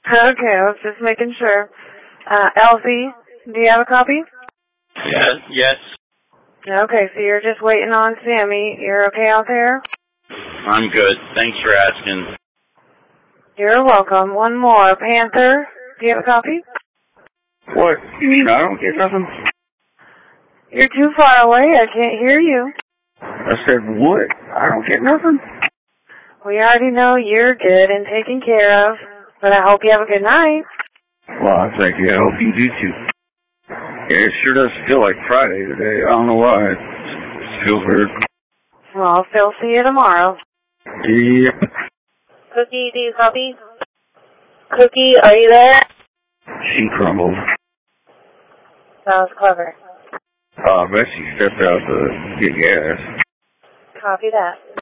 Okay, I was just making sure. Elsie, do you have a copy? Yes. Okay, so you're just waiting on Sammy. You're okay out there? I'm good. Thanks for asking. You're welcome. One more. Panther, do you have a copy? What? You mean I don't get nothing? You're too far away. I can't hear you. I said, what? I don't get nothing? We already know you're good and taken care of, but I hope you have a good night. Well, thank you. I hope you do too. Yeah, it sure does feel like Friday today. I don't know why. It feels weird. Well, I'll still see you tomorrow. Yep. Cookie, do you copy? Cookie, are you there? She crumbled. That was clever. I bet she stepped out to get gas. Copy that.